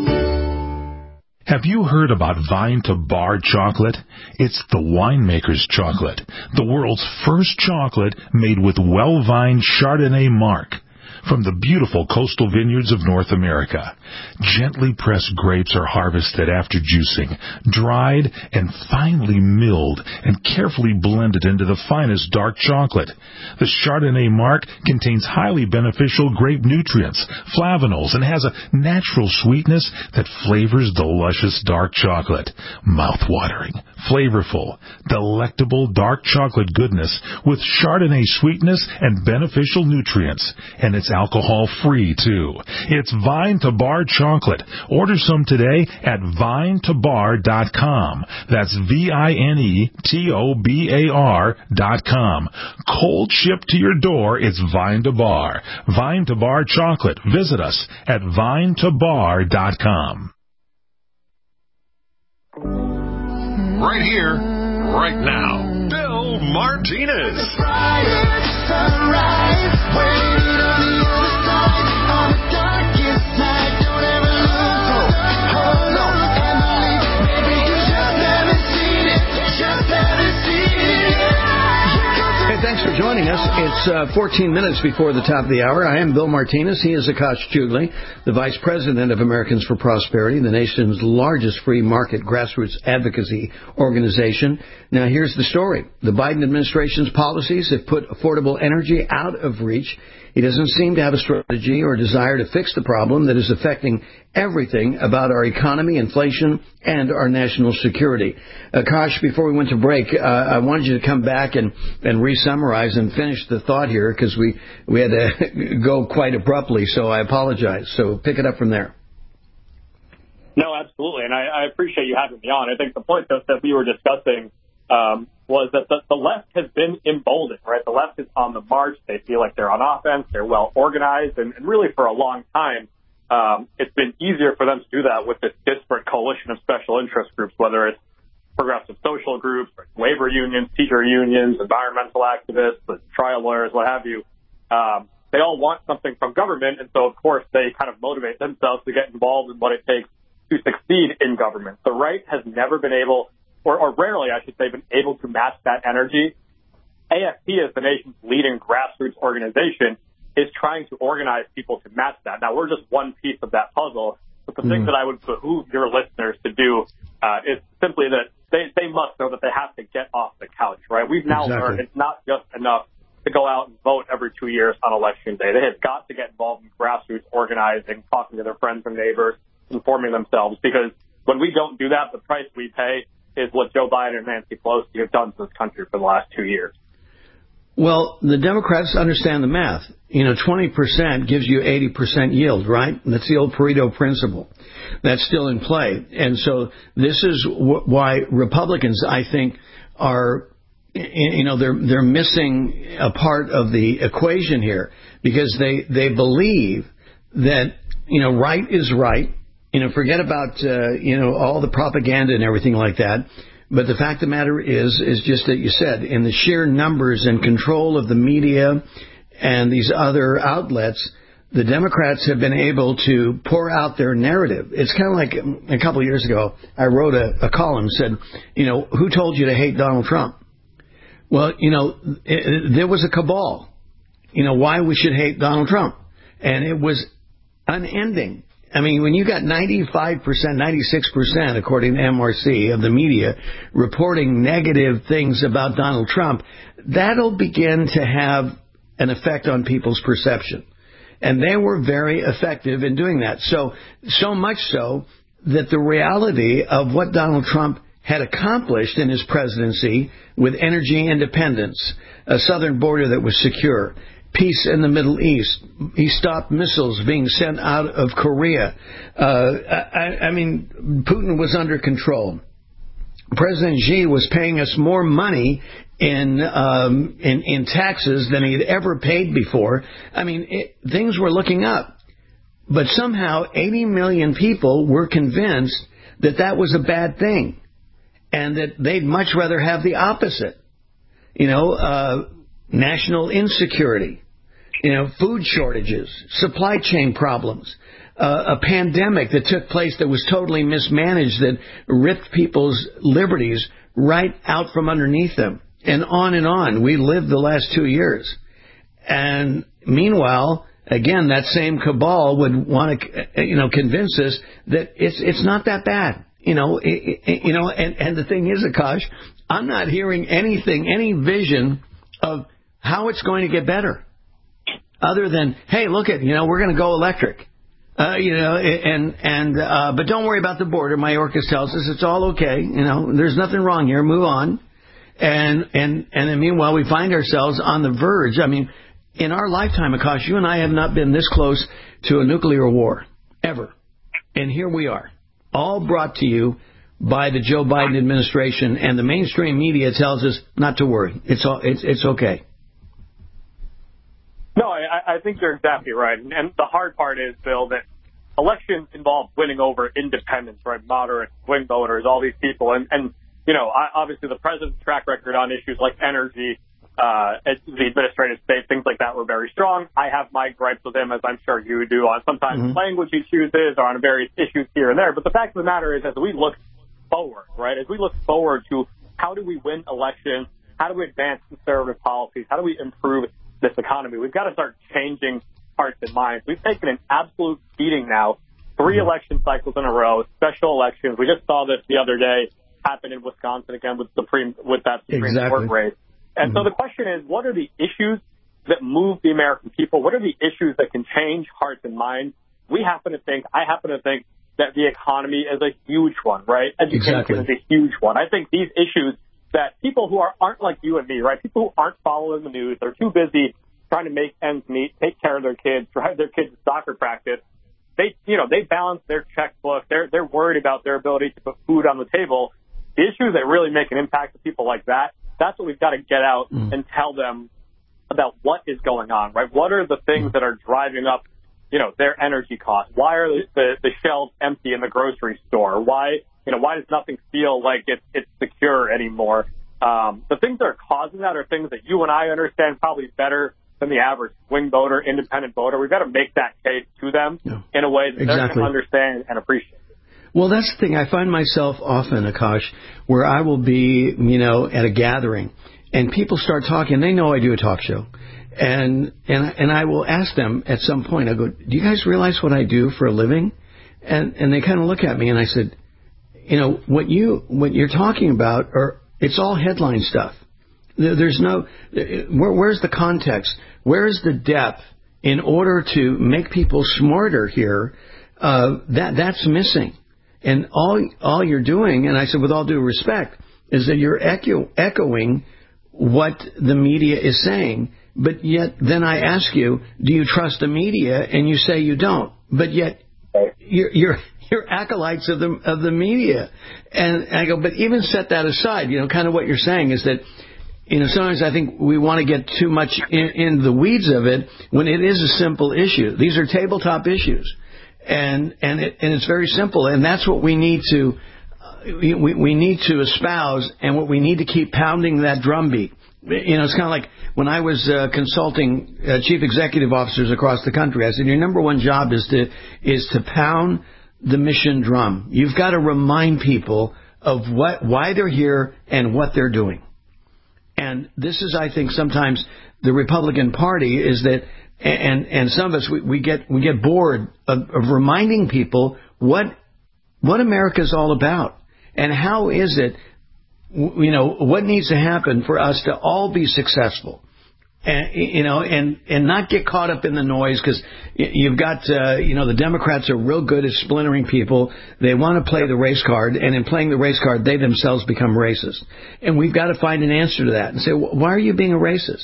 Have you heard about Vine to Bar chocolate? It's the winemaker's chocolate, the world's first chocolate made with well-vined Chardonnay marc from the beautiful coastal vineyards of North America. Gently pressed grapes are harvested after juicing, dried and finely milled and carefully blended into the finest dark chocolate. The Chardonnay marc contains highly beneficial grape nutrients, flavanols, and has a natural sweetness that flavors the luscious dark chocolate. Mouth-watering, flavorful, delectable dark chocolate goodness with Chardonnay sweetness and beneficial nutrients. And it's alcohol-free, too. It's Vine to Bar chocolate. Order some today at vinetobar.com. That's VINETOBAR.com. Cold shipped to your door, it's Vine to Bar. Vine to Bar chocolate. Visit us at vinetobar.com. Right here, right now, Bill Martinez. It's Friday, sunrise, waiting on the other side, on the darkest night. Don't ever lose hold on, and believe, maybe you just haven't seen it, just haven't seen it. Hey, thanks for joining us. It's 14 minutes before the top of the hour. I am Bill Martinez. He is Akash Chugli, the Vice President of Americans for Prosperity, the nation's largest free market grassroots advocacy organization. Now, here's the story. The Biden administration's policies have put affordable energy out of reach. He doesn't seem to have a strategy or desire to fix the problem that is affecting everything about our economy, inflation, and our national security. Akash, before we went to break, I wanted you to come back and re-summarize and finish the thought here because we had to go quite abruptly, so I apologize. So pick it up from there. No, absolutely, and I appreciate you having me on. I think the point that we were discussing was that the left has been emboldened, right? The left is on the march. They feel like they're on offense. They're well organized. And really for a long time, it's been easier for them to do that with this disparate coalition of special interest groups, whether it's progressive social groups, or labor unions, teacher unions, environmental activists, trial lawyers, what have you. They all want something from government. And so, of course, they kind of motivate themselves to get involved in what it takes to succeed in government. The right has never been able, or rarely, I should say, been able to match that energy. AFP, as the nation's leading grassroots organization, is trying to organize people to match that. Now, we're just one piece of that puzzle, but the thing that I would behoove your listeners to do is simply that they must know that they have to get off the couch, right? We've now learned it's not just enough to go out and vote every 2 years on Election Day. They have got to get involved in grassroots organizing, talking to their friends and neighbors, informing themselves, because when we don't do that, the price we pay is what Joe Biden and Nancy Pelosi have done to this country for the last 2 years. Well, the Democrats understand the math. 20% gives you 80% yield, right? That's the old Pareto principle. That's still in play. And so this is why Republicans, I think, are, they're missing a part of the equation here, because they believe that, right is right Forget about, all the propaganda and everything like that. But the fact of the matter is just that you said, in the sheer numbers and control of the media and these other outlets, the Democrats have been able to pour out their narrative. It's kind of like a couple of years ago, I wrote a column, said, who told you to hate Donald Trump? Well, there was a cabal, why we should hate Donald Trump. And it was unending. I mean, when you got 95%, 96%, according to MRC, of the media reporting negative things about Donald Trump, that'll begin to have an effect on people's perception. And they were very effective in doing that. So much so that the reality of what Donald Trump had accomplished in his presidency with energy independence, a southern border that was secure, peace in the Middle East. He stopped missiles being sent out of Korea. Putin was under control. President Xi was paying us more money in taxes than he had ever paid before. Things were looking up. But somehow 80 million people were convinced that that was a bad thing and that they'd much rather have the opposite. National insecurity, food shortages, supply chain problems, a pandemic that took place that was totally mismanaged, that ripped people's liberties right out from underneath them, and on and on. We lived the last 2 years. And meanwhile, again, that same cabal would want to, convince us that it's not that bad. And the thing is, Akash, I'm not hearing any vision of how it's going to get better, other than, hey, look at, we're going to go electric, but don't worry about the border. Mayorkas tells us it's all okay. There's nothing wrong here. Move on. And then meanwhile, we find ourselves on the verge. In our lifetime, Akash, you and I have not been this close to a nuclear war ever. And here we are, all brought to you by the Joe Biden administration, and the mainstream media tells us not to worry. It's okay. No, I think you're exactly right. And the hard part is, Bill, that elections involve winning over independents, right? Moderate swing voters, all these people. And obviously the president's track record on issues like energy, the administrative state, things like that were very strong. I have my gripes with him, as I'm sure you do, on sometimes language he chooses or on various issues here and there. But the fact of the matter is, as we look forward, right, as we look forward to how do we win elections, how do we advance conservative policies, how do we improve this economy, we've got to start changing hearts and minds. We've taken an absolute beating now, 3 election cycles in a row, special elections. We just saw this the other day happen in Wisconsin again with that Supreme Court race. And so the question is, what are the issues that move the American people? What are the issues that can change hearts and minds? I happen to think that the economy is a huge one, right? Education is a huge one. I think these issues that people who aren't like you and me, right? People who aren't following the news, they're too busy trying to make ends meet, take care of their kids, drive their kids to soccer practice. They balance their checkbook. They're worried about their ability to put food on the table. The issues that really make an impact to people like that, that's what we've got to get out and tell them about what is going on, right? What are the things that are driving up, their energy costs? Why are the shelves empty in the grocery store? Why does nothing feel like it's secure anymore? The things that are causing that are things that you and I understand probably better than the average swing voter, independent voter. We've got to make that case to them in a way that they can understand and appreciate. Well, that's the thing. I find myself often, Akash, where I will be, at a gathering, and people start talking. They know I do a talk show. And I will ask them at some point, I go, do you guys realize what I do for a living? And they kind of look at me, and I said, what you're talking about, it's all headline stuff. There's no, where's the context? Where's the depth in order to make people smarter here? That's missing. And all you're doing, and I said with all due respect, is that you're echoing what the media is saying. But yet, then I ask you, do you trust the media? And you say you don't. But yet, you're acolytes of the media. And I go, but even set that aside. Kind of what you're saying is that, sometimes I think we want to get too much in the weeds of it when it is a simple issue. These are tabletop issues. and it's very simple, and that's what we need to espouse, and what we need to keep pounding that drumbeat. It's kind of like when I was consulting chief executive officers across the country. I said, your number one job is to pound the mission drum. You've got to remind people of why they're here and what they're doing. And this is, I think, sometimes the Republican Party is that, and some of us we get bored of reminding people what America's all about, and how is it. What needs to happen for us to all be successful, and not get caught up in the noise, because you've got, the Democrats are real good at splintering people. They want to play the race card, and in playing the race card, they themselves become racist. And we've got to find an answer to that and say, why are you being a racist?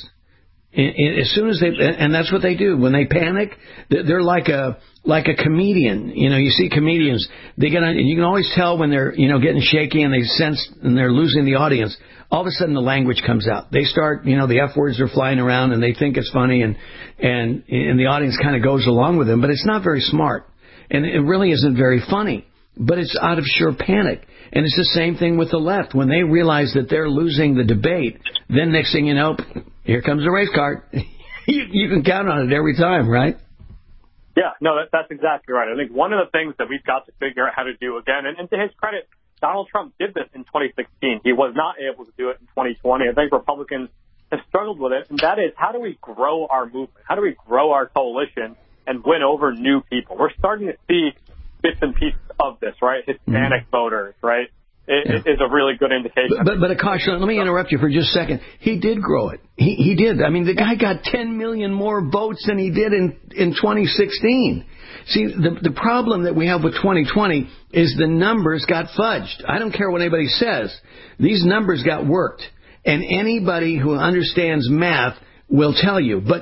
As soon as and that's what they do. When they panic, they're like a comedian. You see comedians, they get on, and you can always tell when they're, getting shaky and they sense and they're losing the audience. All of a sudden the language comes out. They start, the F words are flying around and they think it's funny, and the audience kind of goes along with them, but it's not very smart. And it really isn't very funny, but it's out of sheer panic. And it's the same thing with the left. When they realize that they're losing the debate, then next thing you know, here comes the race card. You can count on it every time, right? Yeah, no, that's exactly right. I think one of the things that we've got to figure out how to do again, and to his credit, Donald Trump did this in 2016. He was not able to do it in 2020. I think Republicans have struggled with it, and that is, how do we grow our movement? How do we grow our coalition and win over new people? We're starting to see bits and pieces of this, right? Hispanic voters, right? It is a really good indication. But Akash, let me interrupt you for just a second. He did grow it. He did. I mean, the guy got 10 million more votes than he did in 2016. See, the problem that we have with 2020 is the numbers got fudged. I don't care what anybody says. These numbers got worked. And anybody who understands math will tell you. But,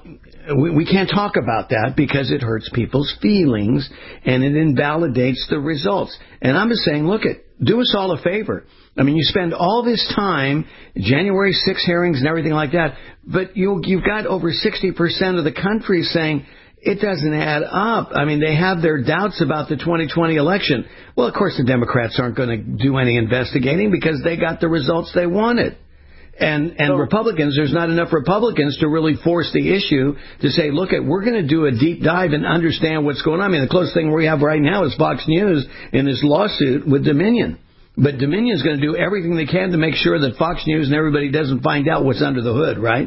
we can't talk about that because it hurts people's feelings and it invalidates the results. And I'm just saying, do us all a favor. I mean, you spend all this time, January 6 hearings and everything like that, but you've got over 60% of the country saying it doesn't add up. I mean, they have their doubts about the 2020 election. Well, of course, the Democrats aren't going to do any investigating because they got the results they wanted. And Republicans, there's not enough Republicans to really force the issue to say, we're going to do a deep dive and understand what's going on. I mean, the closest thing we have right now is Fox News in this lawsuit with Dominion. But Dominion's going to do everything they can to make sure that Fox News and everybody doesn't find out what's under the hood, right?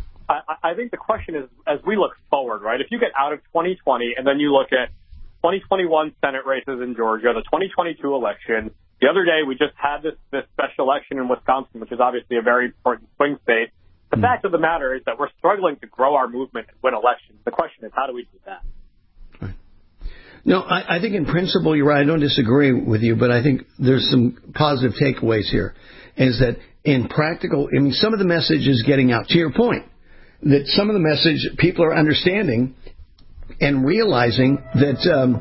I think the question is, as we look forward, right, if you get out of 2020 and then you look at 2021 Senate races in Georgia, the 2022 election. The other day, we just had this special election in Wisconsin, which is obviously a very important swing state. The fact of the matter is that we're struggling to grow our movement and win elections. The question is, how do we do that? Right. No, I think in principle you're right. I don't disagree with you, but I think there's some positive takeaways here. Is that in practical, I mean, some of the message is getting out. To your point, that some of the message people are understanding and realizing that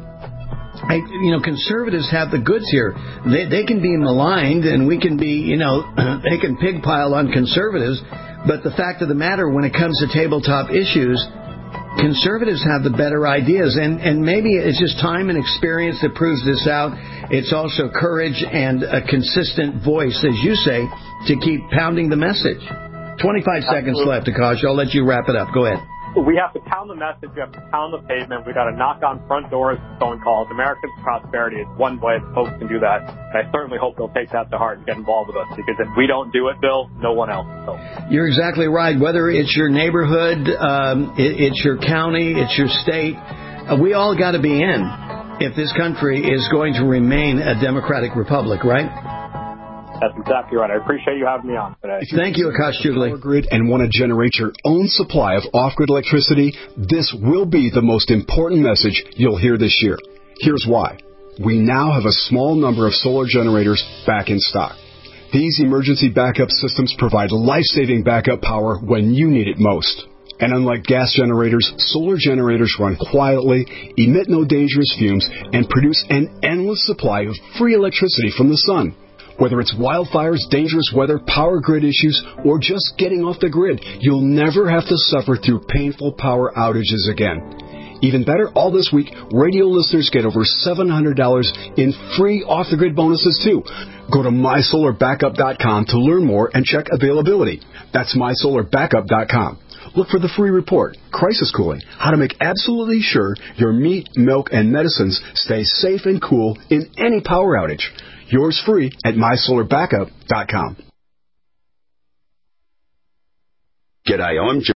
conservatives have the goods here. They can be maligned, and we can be, they can pigpile on conservatives. But the fact of the matter, when it comes to tabletop issues, conservatives have the better ideas. And maybe it's just time and experience that proves this out. It's also courage and a consistent voice, as you say, to keep pounding the message. 25 seconds left, Akash. I'll let you wrap it up. Go ahead. We have to pound the message. We have to pound the pavement. We got to knock on front doors and phone calls. American prosperity is one way that folks can do that. And I certainly hope they'll take that to heart and get involved with us, because if we don't do it, Bill, no one else will. You're exactly right. Whether it's your neighborhood, it's your county, it's your state, we all got to be in if this country is going to remain a democratic republic, right? That's exactly right. I appreciate you having me on today. Thank you, Akash Chugli. Grid and want to generate your own supply of off-grid electricity, this will be the most important message you'll hear this year. Here's why. We now have a small number of solar generators back in stock. These emergency backup systems provide life-saving backup power when you need it most. And unlike gas generators, solar generators run quietly, emit no dangerous fumes, and produce an endless supply of free electricity from the sun. Whether it's wildfires, dangerous weather, power grid issues, or just getting off the grid, you'll never have to suffer through painful power outages again. Even better, all this week, radio listeners get over $700 in free off-the-grid bonuses, too. Go to MySolarBackup.com to learn more and check availability. That's MySolarBackup.com. Look for the free report, Crisis Cooling, how to make absolutely sure your meat, milk, and medicines stay safe and cool in any power outage. Yours free at MySolarBackup.com. G'day, I'm